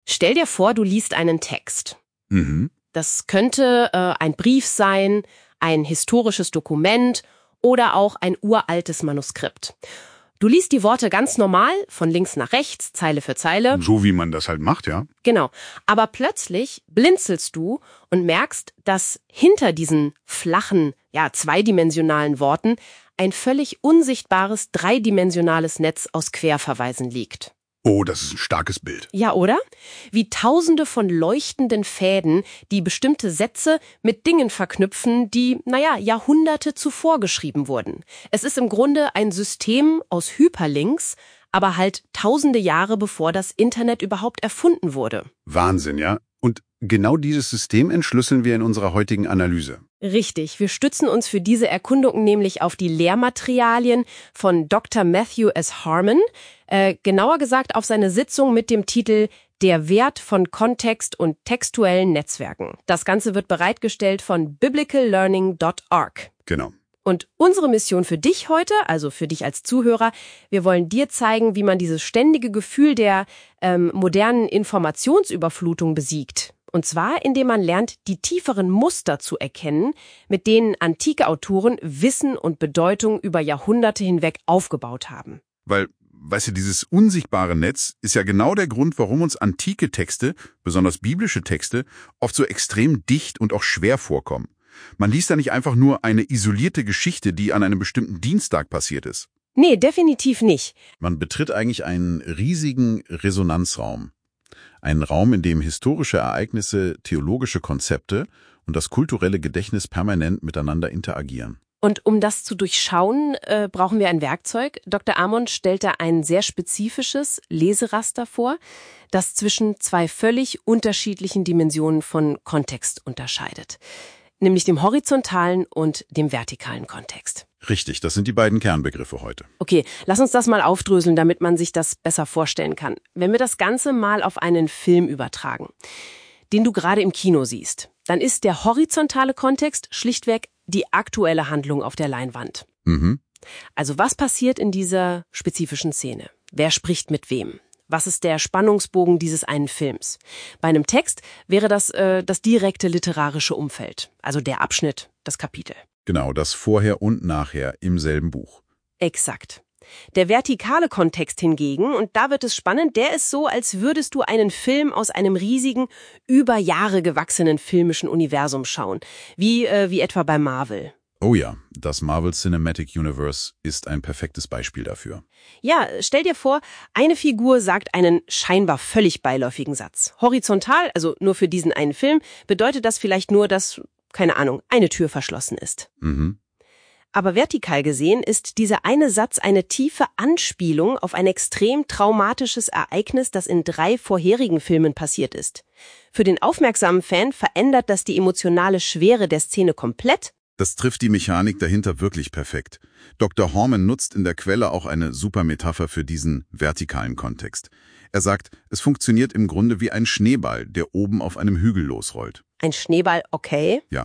Stell dir vor, du liest einen Text. Mhm. Das könnte ein Brief sein, ein historisches Dokument oder auch ein uraltes Manuskript. Du liest die Worte ganz normal, von links nach rechts, Zeile für Zeile. So wie man das halt macht, ja. Genau. Aber plötzlich blinzelst du und merkst, dass hinter diesen flachen, zweidimensionalen Worten ein völlig unsichtbares, dreidimensionales Netz aus Querverweisen liegt. Oh, das ist ein starkes Bild. Ja, oder? Wie Tausende von leuchtenden Fäden, die bestimmte Sätze mit Dingen verknüpfen, die, Jahrhunderte zuvor geschrieben wurden. Es ist im Grunde ein System aus Hyperlinks, aber halt tausende Jahre bevor das Internet überhaupt erfunden wurde. Wahnsinn, ja. Und genau dieses System entschlüsseln wir in unserer heutigen Analyse. Richtig, wir stützen uns für diese Erkundung nämlich auf die Lehrmaterialien von Dr. Matthew S. Harmon, genauer gesagt auf seine Sitzung mit dem Titel Der Wert von Kontext und textuellen Netzwerken. Das Ganze wird bereitgestellt von biblicallearning.org. Genau. Und unsere Mission für dich heute, also für dich als Zuhörer, wir wollen dir zeigen, wie man dieses ständige Gefühl der modernen Informationsüberflutung besiegt. Und zwar, indem man lernt, die tieferen Muster zu erkennen, mit denen antike Autoren Wissen und Bedeutung über Jahrhunderte hinweg aufgebaut haben. Weil, weißt du, dieses unsichtbare Netz ist ja genau der Grund, warum uns antike Texte, besonders biblische Texte, oft so extrem dicht und auch schwer vorkommen. Man liest da nicht einfach nur eine isolierte Geschichte, die an einem bestimmten Dienstag passiert ist. Nee, definitiv nicht. Man betritt eigentlich einen riesigen Resonanzraum. Einen Raum, in dem historische Ereignisse, theologische Konzepte und das kulturelle Gedächtnis permanent miteinander interagieren. Und um das zu durchschauen, brauchen wir ein Werkzeug. Dr. Amon stellt da ein sehr spezifisches Leseraster vor, das zwischen zwei völlig unterschiedlichen Dimensionen von Kontext unterscheidet. Nämlich dem horizontalen und dem vertikalen Kontext. Richtig, das sind die beiden Kernbegriffe heute. Okay, lass uns das mal aufdröseln, damit man sich das besser vorstellen kann. Wenn wir das Ganze mal auf einen Film übertragen, den du gerade im Kino siehst, dann ist der horizontale Kontext schlichtweg die aktuelle Handlung auf der Leinwand. Mhm. Also was passiert in dieser spezifischen Szene? Wer spricht mit wem? Was ist der Spannungsbogen dieses einen Films? Bei einem Text wäre das das direkte literarische Umfeld, also der Abschnitt, das Kapitel. Genau, das Vorher und Nachher im selben Buch. Exakt. Der vertikale Kontext hingegen, und da wird es spannend, der ist so, als würdest du einen Film aus einem riesigen, über Jahre gewachsenen filmischen Universum schauen, wie etwa bei Marvel. Oh ja, das Marvel Cinematic Universe ist ein perfektes Beispiel dafür. Ja, stell dir vor, eine Figur sagt einen scheinbar völlig beiläufigen Satz. Horizontal, also nur für diesen einen Film, bedeutet das vielleicht nur, dass, keine Ahnung, eine Tür verschlossen ist. Mhm. Aber vertikal gesehen ist dieser eine Satz eine tiefe Anspielung auf ein extrem traumatisches Ereignis, das in 3 vorherigen Filmen passiert ist. Für den aufmerksamen Fan verändert das die emotionale Schwere der Szene komplett. Das trifft die Mechanik dahinter wirklich perfekt. Dr. Harmon nutzt in der Quelle auch eine super Metapher für diesen vertikalen Kontext. Er sagt, es funktioniert im Grunde wie ein Schneeball, der oben auf einem Hügel losrollt. Ein Schneeball, okay. Ja.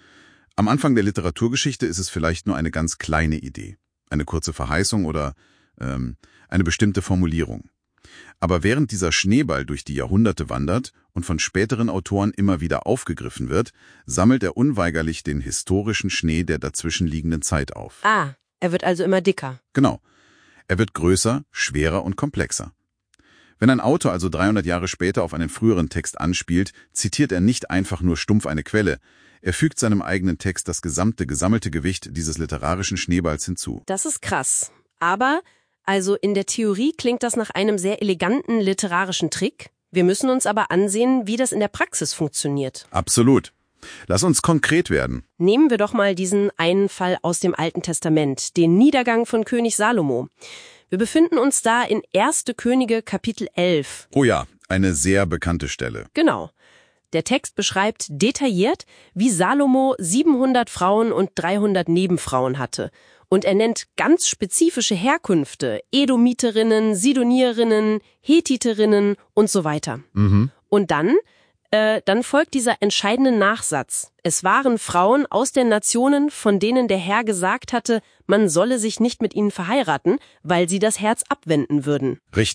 Am Anfang der Literaturgeschichte ist es vielleicht nur eine ganz kleine Idee, eine kurze Verheißung oder eine bestimmte Formulierung. Aber während dieser Schneeball durch die Jahrhunderte wandert und von späteren Autoren immer wieder aufgegriffen wird, sammelt er unweigerlich den historischen Schnee der dazwischenliegenden Zeit auf. Ah, er wird also immer dicker. Genau. Er wird größer, schwerer und komplexer. Wenn ein Autor also 300 Jahre später auf einen früheren Text anspielt, zitiert er nicht einfach nur stumpf eine Quelle. Er fügt seinem eigenen Text das gesamte gesammelte Gewicht dieses literarischen Schneeballs hinzu. Das ist krass. Aber, also in der Theorie klingt das nach einem sehr eleganten literarischen Trick. Wir müssen uns aber ansehen, wie das in der Praxis funktioniert. Absolut. Lass uns konkret werden. Nehmen wir doch mal diesen einen Fall aus dem Alten Testament, den Niedergang von König Salomo. Wir befinden uns da in 1. Könige Kapitel 11. Oh ja, eine sehr bekannte Stelle. Genau. Der Text beschreibt detailliert, wie Salomo 700 Frauen und 300 Nebenfrauen hatte. Und er nennt ganz spezifische Herkünfte, Edomiterinnen, Sidonierinnen, Hethiterinnen und so weiter. Mhm. Und dann folgt dieser entscheidende Nachsatz. Es waren Frauen aus den Nationen, von denen der Herr gesagt hatte, man solle sich nicht mit ihnen verheiraten, weil sie das Herz abwenden würden. Richtig.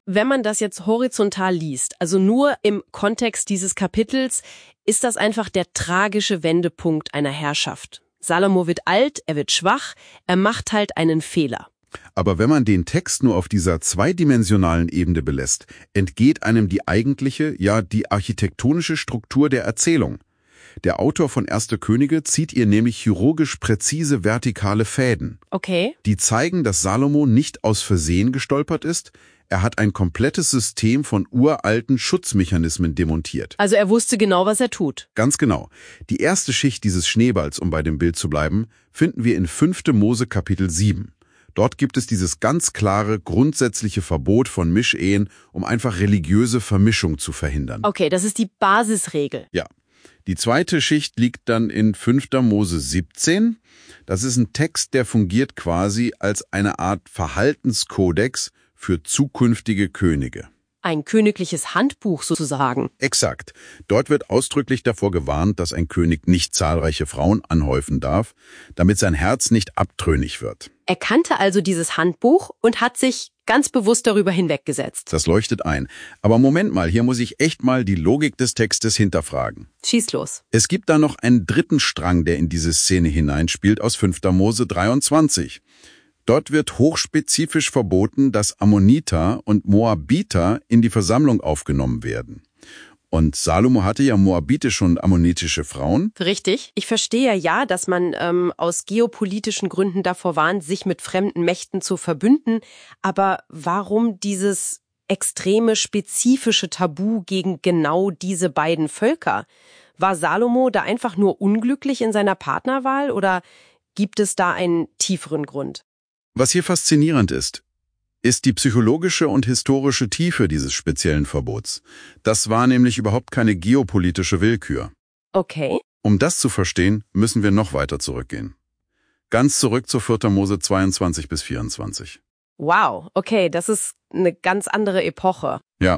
wenn man das jetzt horizontal liest, also nur im Kontext dieses Kapitels, ist das einfach der tragische Wendepunkt einer Herrschaft. Salomo wird alt, er wird schwach, er macht halt einen Fehler. Aber wenn man den Text nur auf dieser zweidimensionalen Ebene belässt, entgeht einem die eigentliche, ja die architektonische Struktur der Erzählung. Der Autor von Erste Könige zieht ihr nämlich chirurgisch präzise vertikale Fäden. Okay. Die zeigen, dass Salomo nicht aus Versehen gestolpert ist, er hat ein komplettes System von uralten Schutzmechanismen demontiert. Also er wusste genau, was er tut. Ganz genau. Die erste Schicht dieses Schneeballs, um bei dem Bild zu bleiben, finden wir in 5. Mose Kapitel 7. Dort gibt es dieses ganz klare, grundsätzliche Verbot von Mischehen, um einfach religiöse Vermischung zu verhindern. Okay, das ist die Basisregel. Ja. Die zweite Schicht liegt dann in 5. Mose 17. Das ist ein Text, der fungiert quasi als eine Art Verhaltenskodex für zukünftige Könige. Ein königliches Handbuch sozusagen. Exakt. Dort wird ausdrücklich davor gewarnt, dass ein König nicht zahlreiche Frauen anhäufen darf, damit sein Herz nicht abtrünnig wird. Er kannte also dieses Handbuch und hat sich ganz bewusst darüber hinweggesetzt. Das leuchtet ein. Aber Moment mal, hier muss ich echt mal die Logik des Textes hinterfragen. Schieß los. Es gibt da noch einen dritten Strang, der in diese Szene hineinspielt, aus 5. Mose 23. Dort wird hochspezifisch verboten, dass Ammoniter und Moabiter in die Versammlung aufgenommen werden. Und Salomo hatte ja moabitische und ammonitische Frauen. Richtig. Ich verstehe ja, dass man aus geopolitischen Gründen davor warnt, sich mit fremden Mächten zu verbünden. Aber warum dieses extreme, spezifische Tabu gegen genau diese beiden Völker? War Salomo da einfach nur unglücklich in seiner Partnerwahl oder gibt es da einen tieferen Grund? Was hier faszinierend ist die psychologische und historische Tiefe dieses speziellen Verbots. Das war nämlich überhaupt keine geopolitische Willkür. Okay. Um das zu verstehen, müssen wir noch weiter zurückgehen. Ganz zurück zu 4. Mose 22 bis 24. Wow, okay, das ist eine ganz andere Epoche. Ja.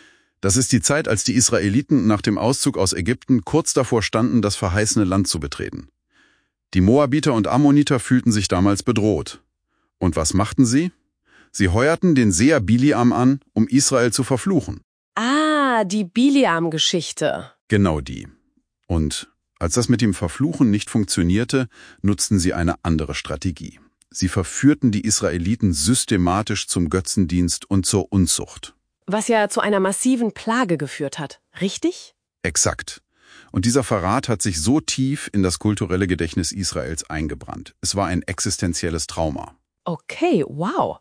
Das ist die Zeit, als die Israeliten nach dem Auszug aus Ägypten kurz davor standen, das verheißene Land zu betreten. Die Moabiter und Ammoniter fühlten sich damals bedroht. Und was machten sie? Sie heuerten den Seher Biliam an, um Israel zu verfluchen. Ah, die Biliam-Geschichte. Genau die. Und als das mit dem Verfluchen nicht funktionierte, nutzten sie eine andere Strategie. Sie verführten die Israeliten systematisch zum Götzendienst und zur Unzucht. Was ja zu einer massiven Plage geführt hat, richtig? Exakt. Und dieser Verrat hat sich so tief in das kulturelle Gedächtnis Israels eingebrannt. Es war ein existenzielles Trauma. Okay, wow.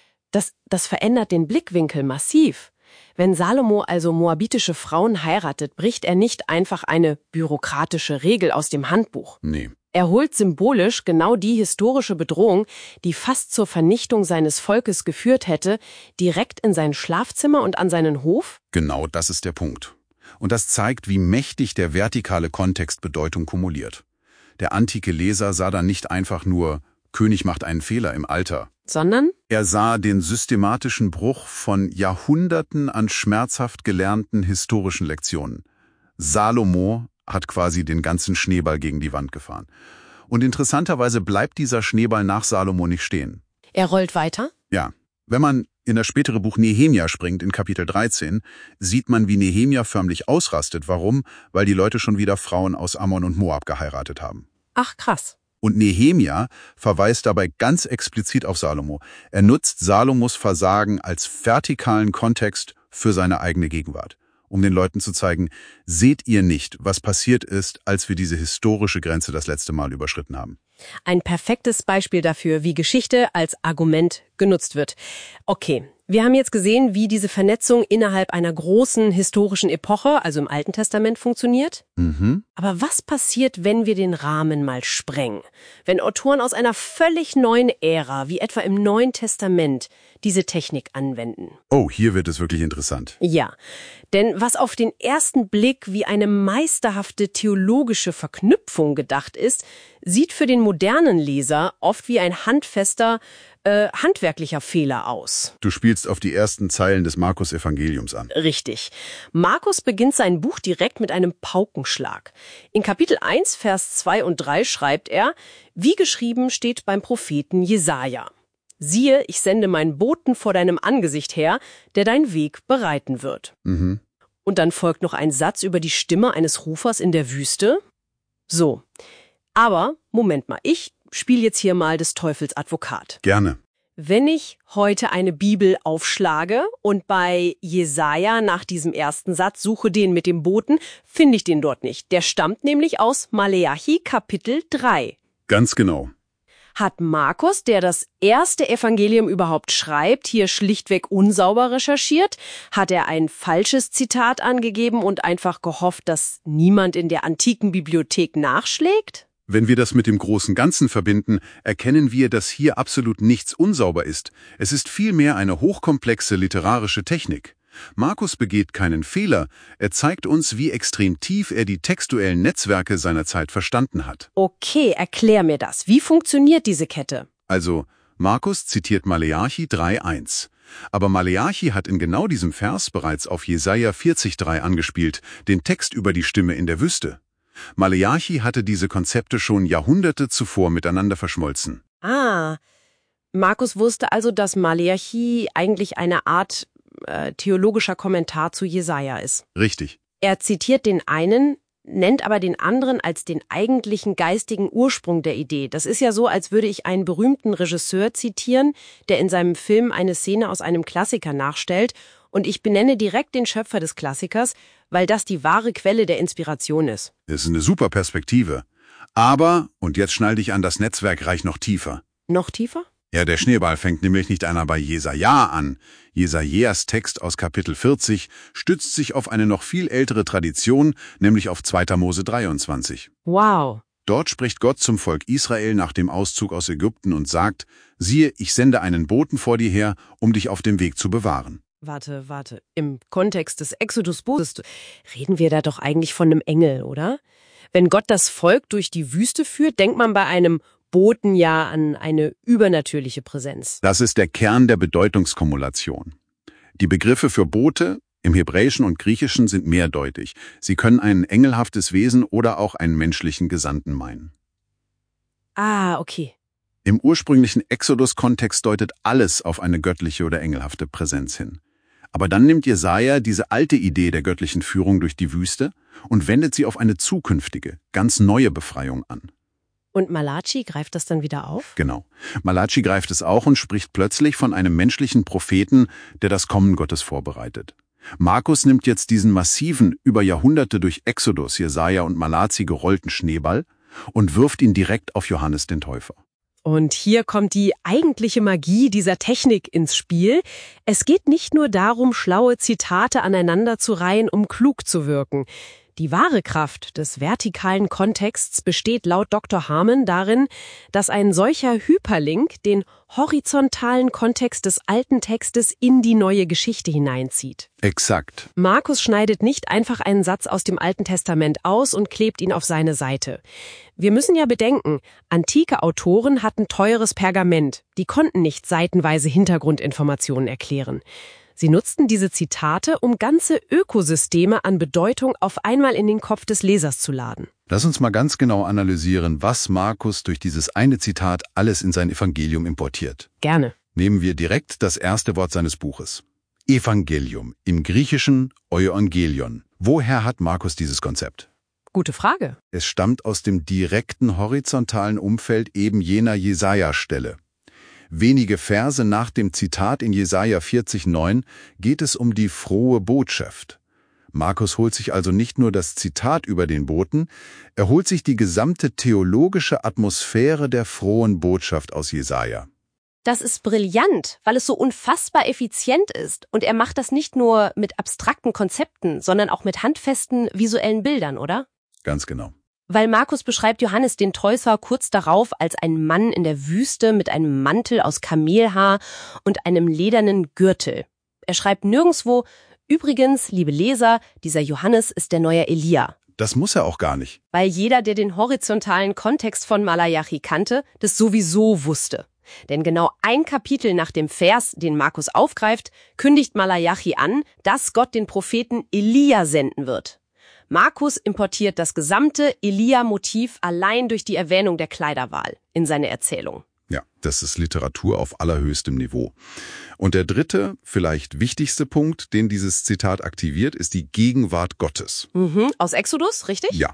Das verändert den Blickwinkel massiv. Wenn Salomo also moabitische Frauen heiratet, bricht er nicht einfach eine bürokratische Regel aus dem Handbuch. Nee. Er holt symbolisch genau die historische Bedrohung, die fast zur Vernichtung seines Volkes geführt hätte, direkt in sein Schlafzimmer und an seinen Hof? Genau das ist der Punkt. Und das zeigt, wie mächtig der vertikale Kontext Bedeutung kumuliert. Der antike Leser sah dann nicht einfach nur, König macht einen Fehler im Alter. Sondern? Er sah den systematischen Bruch von Jahrhunderten an schmerzhaft gelernten historischen Lektionen. Salomo hat quasi den ganzen Schneeball gegen die Wand gefahren. Und interessanterweise bleibt dieser Schneeball nach Salomo nicht stehen. Er rollt weiter? Ja. Wenn man in das spätere Buch Nehemia springt, in Kapitel 13, sieht man, wie Nehemia förmlich ausrastet. Warum? Weil die Leute schon wieder Frauen aus Ammon und Moab geheiratet haben. Ach, krass. Und Nehemia verweist dabei ganz explizit auf Salomo. Er nutzt Salomos Versagen als vertikalen Kontext für seine eigene Gegenwart, um den Leuten zu zeigen, seht ihr nicht, was passiert ist, als wir diese historische Grenze das letzte Mal überschritten haben. Ein perfektes Beispiel dafür, wie Geschichte als Argument genutzt wird. Okay, wir haben jetzt gesehen, wie diese Vernetzung innerhalb einer großen historischen Epoche, also im Alten Testament, funktioniert. Aber was passiert, wenn wir den Rahmen mal sprengen? Wenn Autoren aus einer völlig neuen Ära, wie etwa im Neuen Testament, diese Technik anwenden? Oh, hier wird es wirklich interessant. Ja, denn was auf den ersten Blick wie eine meisterhafte theologische Verknüpfung gedacht ist, sieht für den modernen Leser oft wie ein handfester, handwerklicher Fehler aus. Du spielst auf die ersten Zeilen des Markus-Evangeliums an. Richtig. Markus beginnt sein Buch direkt mit einem Paukenschlag. In Kapitel 1, Vers 2 und 3 schreibt er, wie geschrieben steht beim Propheten Jesaja. Siehe, ich sende meinen Boten vor deinem Angesicht her, der deinen Weg bereiten wird. Mhm. Und dann folgt noch ein Satz über die Stimme eines Rufers in der Wüste. So, aber, Moment mal, ich spiele jetzt hier mal des Teufels Advokat. Gerne. Wenn ich heute eine Bibel aufschlage und bei Jesaja nach diesem ersten Satz suche den mit dem Boten, finde ich den dort nicht. Der stammt nämlich aus Maleachi Kapitel 3. Ganz genau. Hat Markus, der das erste Evangelium überhaupt schreibt, hier schlichtweg unsauber recherchiert? Hat er ein falsches Zitat angegeben und einfach gehofft, dass niemand in der antiken Bibliothek nachschlägt? Wenn wir das mit dem großen Ganzen verbinden, erkennen wir, dass hier absolut nichts unsauber ist. Es ist vielmehr eine hochkomplexe literarische Technik. Markus begeht keinen Fehler, er zeigt uns, wie extrem tief er die textuellen Netzwerke seiner Zeit verstanden hat. Okay, erklär mir das. Wie funktioniert diese Kette? Also, Markus zitiert Maleachi 3,1. Aber Maleachi hat in genau diesem Vers bereits auf Jesaja 40,3 angespielt, den Text über die Stimme in der Wüste. Maleachi hatte diese Konzepte schon Jahrhunderte zuvor miteinander verschmolzen. Ah, Markus wusste also, dass Maleachi eigentlich eine Art theologischer Kommentar zu Jesaja ist. Richtig. Er zitiert den einen, nennt aber den anderen als den eigentlichen geistigen Ursprung der Idee. Das ist ja so, als würde ich einen berühmten Regisseur zitieren, der in seinem Film eine Szene aus einem Klassiker nachstellt, und ich benenne direkt den Schöpfer des Klassikers, weil das die wahre Quelle der Inspiration ist. Das ist eine super Perspektive. Aber, und jetzt schnall dich an, das Netzwerk reicht noch tiefer. Noch tiefer? Ja, der Schneeball fängt nämlich nicht einmal bei Jesaja an. Jesajas Text aus Kapitel 40 stützt sich auf eine noch viel ältere Tradition, nämlich auf 2. Mose 23. Wow. Dort spricht Gott zum Volk Israel nach dem Auszug aus Ägypten und sagt, siehe, ich sende einen Boten vor dir her, um dich auf dem Weg zu bewahren. Warte. Im Kontext des Exodus-Buches reden wir da doch eigentlich von einem Engel, oder? Wenn Gott das Volk durch die Wüste führt, denkt man bei einem Boten ja an eine übernatürliche Präsenz. Das ist der Kern der Bedeutungskumulation. Die Begriffe für Bote im Hebräischen und Griechischen sind mehrdeutig. Sie können ein engelhaftes Wesen oder auch einen menschlichen Gesandten meinen. Ah, okay. Im ursprünglichen Exodus-Kontext deutet alles auf eine göttliche oder engelhafte Präsenz hin. Aber dann nimmt Jesaja diese alte Idee der göttlichen Führung durch die Wüste und wendet sie auf eine zukünftige, ganz neue Befreiung an. Und Malachi greift das dann wieder auf? Genau. Malachi greift es auch und spricht plötzlich von einem menschlichen Propheten, der das Kommen Gottes vorbereitet. Markus nimmt jetzt diesen massiven, über Jahrhunderte durch Exodus, Jesaja und Malachi gerollten Schneeball und wirft ihn direkt auf Johannes den Täufer. Und hier kommt die eigentliche Magie dieser Technik ins Spiel. Es geht nicht nur darum, schlaue Zitate aneinander zu reihen, um klug zu wirken. Die wahre Kraft des vertikalen Kontexts besteht laut Dr. Harmon darin, dass ein solcher Hyperlink den horizontalen Kontext des alten Textes in die neue Geschichte hineinzieht. Exakt. Markus schneidet nicht einfach einen Satz aus dem Alten Testament aus und klebt ihn auf seine Seite. Wir müssen ja bedenken, antike Autoren hatten teures Pergament. Die konnten nicht seitenweise Hintergrundinformationen erklären. Sie nutzten diese Zitate, um ganze Ökosysteme an Bedeutung auf einmal in den Kopf des Lesers zu laden. Lass uns mal ganz genau analysieren, was Markus durch dieses eine Zitat alles in sein Evangelium importiert. Gerne. Nehmen wir direkt das erste Wort seines Buches. Evangelium, im Griechischen Euangelion. Woher hat Markus dieses Konzept? Gute Frage. Es stammt aus dem direkten horizontalen Umfeld eben jener Jesaja-Stelle. Wenige Verse nach dem Zitat in Jesaja 40,9 geht es um die frohe Botschaft. Markus holt sich also nicht nur das Zitat über den Boten, er holt sich die gesamte theologische Atmosphäre der frohen Botschaft aus Jesaja. Das ist brillant, weil es so unfassbar effizient ist. Und er macht das nicht nur mit abstrakten Konzepten, sondern auch mit handfesten visuellen Bildern, oder? Ganz genau. Weil Markus beschreibt Johannes den Täufer kurz darauf als einen Mann in der Wüste mit einem Mantel aus Kamelhaar und einem ledernen Gürtel. Er schreibt nirgendwo, übrigens, liebe Leser, dieser Johannes ist der neue Elia. Das muss er auch gar nicht. Weil jeder, der den horizontalen Kontext von Maleachi kannte, das sowieso wusste. Denn genau ein Kapitel nach dem Vers, den Markus aufgreift, kündigt Maleachi an, dass Gott den Propheten Elia senden wird. Markus importiert das gesamte Elia-Motiv allein durch die Erwähnung der Kleiderwahl in seine Erzählung. Ja, das ist Literatur auf allerhöchstem Niveau. Und der dritte, vielleicht wichtigste Punkt, den dieses Zitat aktiviert, ist die Gegenwart Gottes. Aus Exodus, richtig? Ja.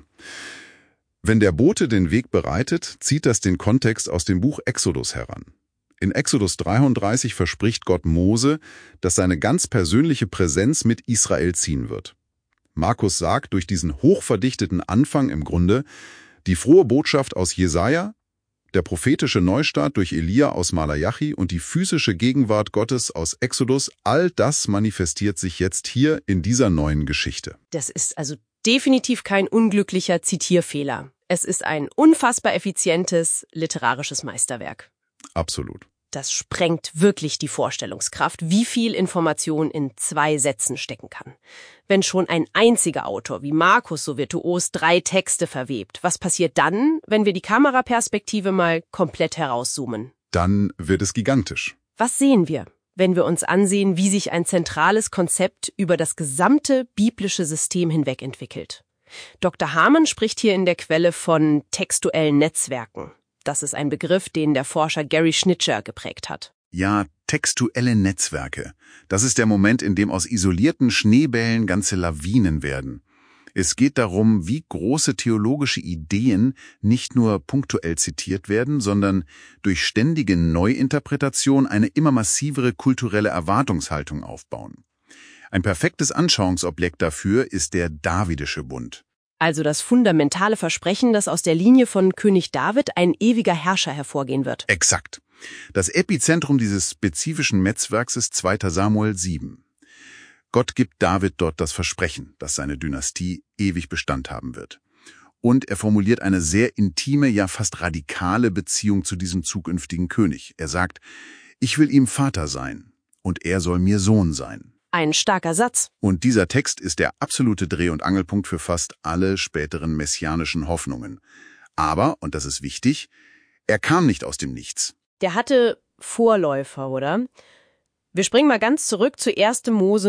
Wenn der Bote den Weg bereitet, zieht das den Kontext aus dem Buch Exodus heran. In Exodus 33 verspricht Gott Mose, dass seine ganz persönliche Präsenz mit Israel ziehen wird. Markus sagt durch diesen hochverdichteten Anfang im Grunde, die frohe Botschaft aus Jesaja, der prophetische Neustart durch Elia aus Malachi und die physische Gegenwart Gottes aus Exodus, all das manifestiert sich jetzt hier in dieser neuen Geschichte. Das ist also definitiv kein unglücklicher Zitierfehler. Es ist ein unfassbar effizientes literarisches Meisterwerk. Absolut. Das sprengt wirklich die Vorstellungskraft, wie viel Information in 2 Sätzen stecken kann. Wenn schon ein einziger Autor wie Markus so virtuos 3 Texte verwebt, was passiert dann, wenn wir die Kameraperspektive mal komplett herauszoomen? Dann wird es gigantisch. Was sehen wir, wenn wir uns ansehen, wie sich ein zentrales Konzept über das gesamte biblische System hinweg entwickelt? Dr. Hamann spricht hier in der Quelle von textuellen Netzwerken. Das ist ein Begriff, den der Forscher Gary Schnitcher geprägt hat. Ja, textuelle Netzwerke. Das ist der Moment, in dem aus isolierten Schneebällen ganze Lawinen werden. Es geht darum, wie große theologische Ideen nicht nur punktuell zitiert werden, sondern durch ständige Neuinterpretation eine immer massivere kulturelle Erwartungshaltung aufbauen. Ein perfektes Anschauungsobjekt dafür ist der Davidische Bund. Also das fundamentale Versprechen, dass aus der Linie von König David ein ewiger Herrscher hervorgehen wird. Exakt. Das Epizentrum dieses spezifischen Netzwerks ist 2. Samuel 7. Gott gibt David dort das Versprechen, dass seine Dynastie ewig Bestand haben wird. Und er formuliert eine sehr intime, ja fast radikale Beziehung zu diesem zukünftigen König. Er sagt, ich will ihm Vater sein und er soll mir Sohn sein. Ein starker Satz. Und dieser Text ist der absolute Dreh- und Angelpunkt für fast alle späteren messianischen Hoffnungen. Aber, und das ist wichtig, er kam nicht aus dem Nichts. Der hatte Vorläufer, oder? Wir springen mal ganz zurück zu 1. Mose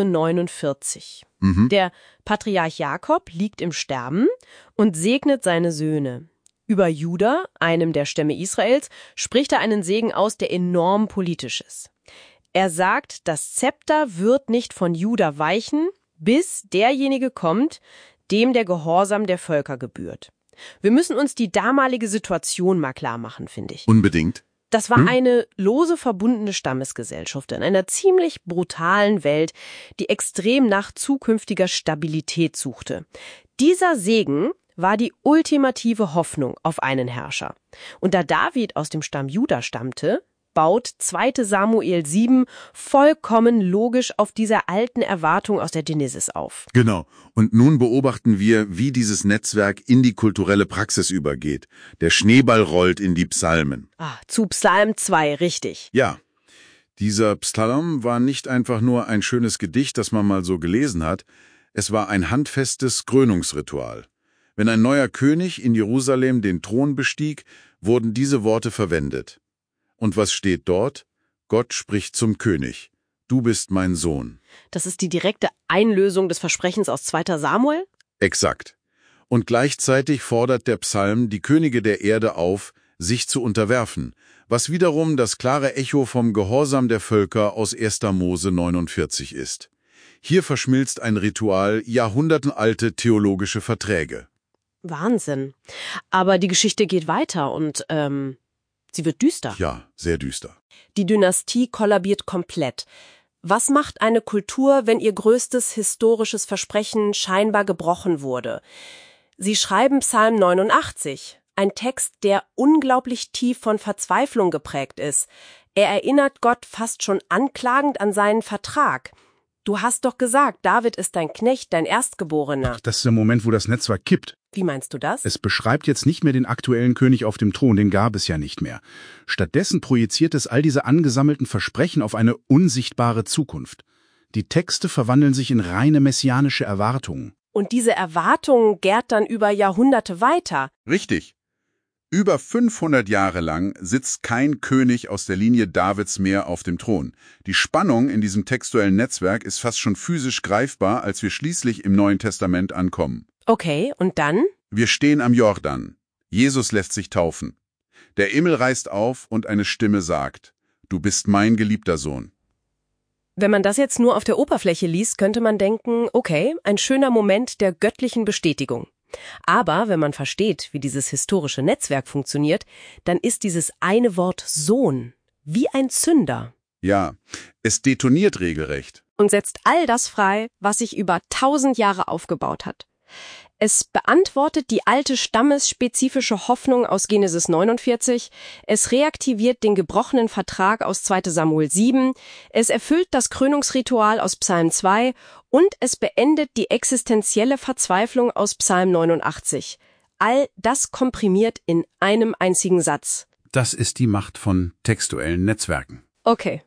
49. Der Patriarch Jakob liegt im Sterben und segnet seine Söhne. Über Juda, einem der Stämme Israels, spricht er einen Segen aus, der enorm politisch ist. Er sagt, das Zepter wird nicht von Juda weichen, bis derjenige kommt, dem der Gehorsam der Völker gebührt. Wir müssen uns die damalige Situation mal klar machen, finde ich. Unbedingt. Das war eine lose verbundene Stammesgesellschaft in einer ziemlich brutalen Welt, die extrem nach zukünftiger Stabilität suchte. Dieser Segen war die ultimative Hoffnung auf einen Herrscher. Und da David aus dem Stamm Juda stammte, baut 2. Samuel 7 vollkommen logisch auf dieser alten Erwartung aus der Genesis auf. Genau. Und nun beobachten wir, wie dieses Netzwerk in die kulturelle Praxis übergeht. Der Schneeball rollt in die Psalmen. Zu Psalm 2, richtig. Ja, dieser Psalm war nicht einfach nur ein schönes Gedicht, das man mal so gelesen hat. Es war ein handfestes Krönungsritual. Wenn ein neuer König in Jerusalem den Thron bestieg, wurden diese Worte verwendet. Und was steht dort? Gott spricht zum König. Du bist mein Sohn. Das ist die direkte Einlösung des Versprechens aus 2. Samuel? Exakt. Und gleichzeitig fordert der Psalm die Könige der Erde auf, sich zu unterwerfen, was wiederum das klare Echo vom Gehorsam der Völker aus 1. Mose 49 ist. Hier verschmilzt ein Ritual jahrhundertealte theologische Verträge. Wahnsinn. Aber die Geschichte geht weiter und sie wird düster. Ja, sehr düster. Die Dynastie kollabiert komplett. Was macht eine Kultur, wenn ihr größtes historisches Versprechen scheinbar gebrochen wurde? Sie schreiben Psalm 89, ein Text, der unglaublich tief von Verzweiflung geprägt ist. Er erinnert Gott fast schon anklagend an seinen Vertrag. Du hast doch gesagt, David ist dein Knecht, dein Erstgeborener. Das ist der Moment, wo das Netzwerk kippt. Wie meinst du das? Es beschreibt jetzt nicht mehr den aktuellen König auf dem Thron, den gab es ja nicht mehr. Stattdessen projiziert es all diese angesammelten Versprechen auf eine unsichtbare Zukunft. Die Texte verwandeln sich in reine messianische Erwartungen. Und diese Erwartung gärt dann über Jahrhunderte weiter. Richtig. Über 500 Jahre lang sitzt kein König aus der Linie Davids mehr auf dem Thron. Die Spannung in diesem textuellen Netzwerk ist fast schon physisch greifbar, als wir schließlich im Neuen Testament ankommen. Okay, und dann? Wir stehen am Jordan. Jesus lässt sich taufen. Der Himmel reißt auf und eine Stimme sagt, du bist mein geliebter Sohn. Wenn man das jetzt nur auf der Oberfläche liest, könnte man denken, okay, ein schöner Moment der göttlichen Bestätigung. Aber wenn man versteht, wie dieses historische Netzwerk funktioniert, dann ist dieses eine Wort Sohn wie ein Zünder. Ja, es detoniert regelrecht. Und setzt all das frei, was sich über 1000 Jahre aufgebaut hat. Es beantwortet die alte stammesspezifische Hoffnung aus Genesis 49, es reaktiviert den gebrochenen Vertrag aus 2. Samuel 7, es erfüllt das Krönungsritual aus Psalm 2 und es beendet die existenzielle Verzweiflung aus Psalm 89. All das komprimiert in einem einzigen Satz. Das ist die Macht von textuellen Netzwerken. Okay.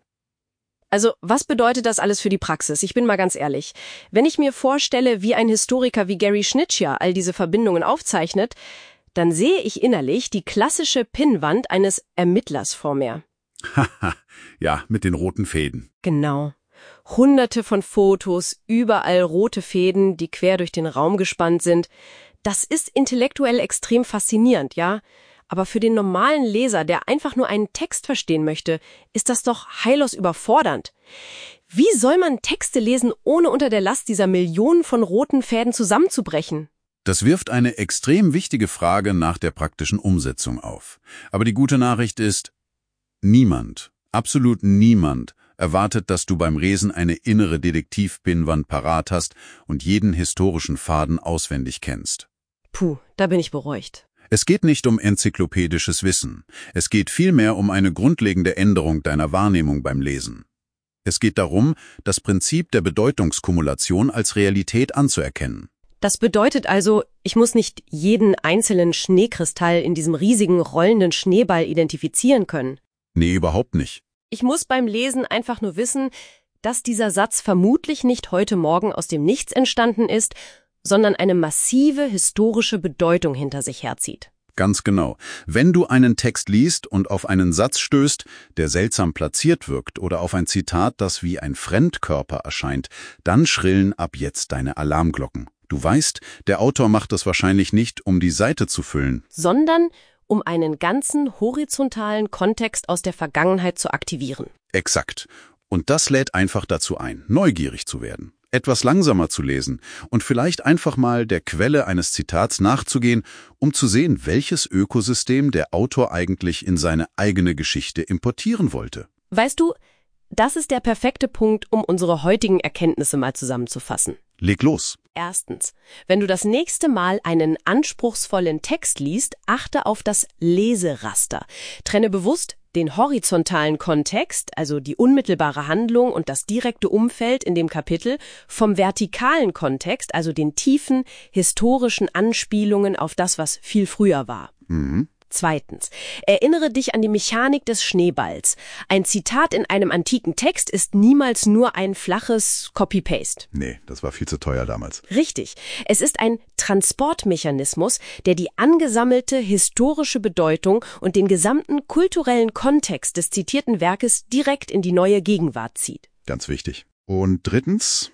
Also, was bedeutet das alles für die Praxis? Ich bin mal ganz ehrlich. Wenn ich mir vorstelle, wie ein Historiker wie Gary Schnitcher all diese Verbindungen aufzeichnet, dann sehe ich innerlich die klassische Pinnwand eines Ermittlers vor mir. Haha, ja, mit den roten Fäden. Genau. Hunderte von Fotos, überall rote Fäden, die quer durch den Raum gespannt sind. Das ist intellektuell extrem faszinierend, ja? Aber für den normalen Leser, der einfach nur einen Text verstehen möchte, ist das doch heillos überfordernd. Wie soll man Texte lesen, ohne unter der Last dieser Millionen von roten Fäden zusammenzubrechen? Das wirft eine extrem wichtige Frage nach der praktischen Umsetzung auf. Aber die gute Nachricht ist, niemand, absolut niemand, erwartet, dass du beim Lesen eine innere Detektivpinnwand parat hast und jeden historischen Faden auswendig kennst. Puh, da bin ich beruhigt. Es geht nicht um enzyklopädisches Wissen. Es geht vielmehr um eine grundlegende Änderung deiner Wahrnehmung beim Lesen. Es geht darum, das Prinzip der Bedeutungskumulation als Realität anzuerkennen. Das bedeutet also, ich muss nicht jeden einzelnen Schneekristall in diesem riesigen rollenden Schneeball identifizieren können. Nee, überhaupt nicht. Ich muss beim Lesen einfach nur wissen, dass dieser Satz vermutlich nicht heute Morgen aus dem Nichts entstanden ist, sondern eine massive historische Bedeutung hinter sich herzieht. Ganz genau. Wenn du einen Text liest und auf einen Satz stößt, der seltsam platziert wirkt, oder auf ein Zitat, das wie ein Fremdkörper erscheint, dann schrillen ab jetzt deine Alarmglocken. Du weißt, der Autor macht das wahrscheinlich nicht, um die Seite zu füllen, Sondern um einen ganzen horizontalen Kontext aus der Vergangenheit zu aktivieren. Exakt. Und das lädt einfach dazu ein, neugierig zu werden, etwas langsamer zu lesen und vielleicht einfach mal der Quelle eines Zitats nachzugehen, um zu sehen, welches Ökosystem der Autor eigentlich in seine eigene Geschichte importieren wollte. Weißt du, das ist der perfekte Punkt, um unsere heutigen Erkenntnisse mal zusammenzufassen. Leg los. Erstens, wenn du das nächste Mal einen anspruchsvollen Text liest, achte auf das Leseraster. Trenne bewusst den horizontalen Kontext, also die unmittelbare Handlung und das direkte Umfeld in dem Kapitel, vom vertikalen Kontext, also den tiefen, historischen Anspielungen auf das, was viel früher war. Zweitens, erinnere dich an die Mechanik des Schneeballs. Ein Zitat in einem antiken Text ist niemals nur ein flaches Copy-Paste. Nee, das war viel zu teuer damals. Richtig. Es ist ein Transportmechanismus, der die angesammelte historische Bedeutung und den gesamten kulturellen Kontext des zitierten Werkes direkt in die neue Gegenwart zieht. Ganz wichtig. Und drittens,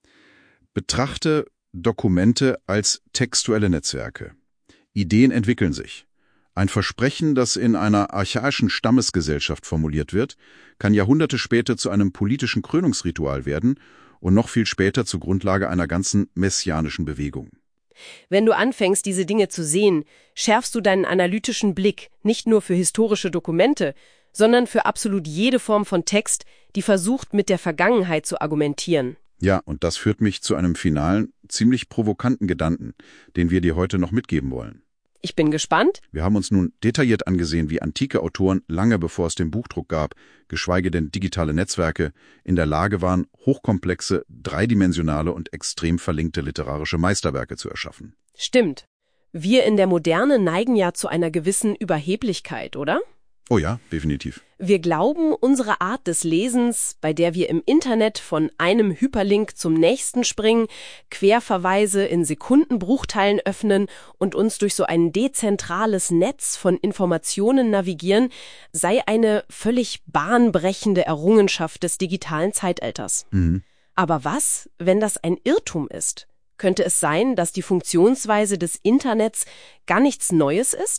betrachte Dokumente als textuelle Netzwerke. Ideen entwickeln sich. Ein Versprechen, das in einer archaischen Stammesgesellschaft formuliert wird, kann Jahrhunderte später zu einem politischen Krönungsritual werden und noch viel später zur Grundlage einer ganzen messianischen Bewegung. Wenn du anfängst, diese Dinge zu sehen, schärfst du deinen analytischen Blick nicht nur für historische Dokumente, sondern für absolut jede Form von Text, die versucht, mit der Vergangenheit zu argumentieren. Ja, und das führt mich zu einem finalen, ziemlich provokanten Gedanken, den wir dir heute noch mitgeben wollen. Ich bin gespannt. Wir haben uns nun detailliert angesehen, wie antike Autoren, lange bevor es den Buchdruck gab, geschweige denn digitale Netzwerke, in der Lage waren, hochkomplexe, dreidimensionale und extrem verlinkte literarische Meisterwerke zu erschaffen. Stimmt. Wir in der Moderne neigen ja zu einer gewissen Überheblichkeit, oder? Oh ja, definitiv. Wir glauben, unsere Art des Lesens, bei der wir im Internet von einem Hyperlink zum nächsten springen, Querverweise in Sekundenbruchteilen öffnen und uns durch so ein dezentrales Netz von Informationen navigieren, sei eine völlig bahnbrechende Errungenschaft des digitalen Zeitalters. Aber was, wenn das ein Irrtum ist? Könnte es sein, dass die Funktionsweise des Internets gar nichts Neues ist?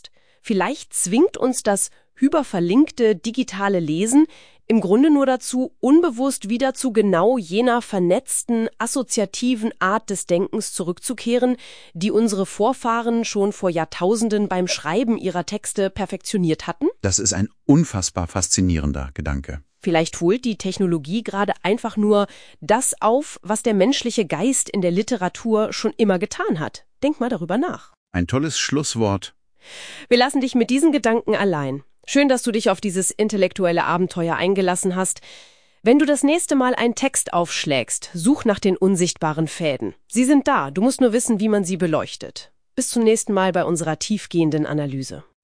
Vielleicht zwingt uns das hyperverlinkte digitale Lesen im Grunde nur dazu, unbewusst wieder zu genau jener vernetzten, assoziativen Art des Denkens zurückzukehren, die unsere Vorfahren schon vor Jahrtausenden beim Schreiben ihrer Texte perfektioniert hatten? Das ist ein unfassbar faszinierender Gedanke. Vielleicht holt die Technologie gerade einfach nur das auf, was der menschliche Geist in der Literatur schon immer getan hat. Denk mal darüber nach. Ein tolles Schlusswort. Wir lassen dich mit diesen Gedanken allein. Schön, dass du dich auf dieses intellektuelle Abenteuer eingelassen hast. Wenn du das nächste Mal einen Text aufschlägst, such nach den unsichtbaren Fäden. Sie sind da, du musst nur wissen, wie man sie beleuchtet. Bis zum nächsten Mal bei unserer tiefgehenden Analyse.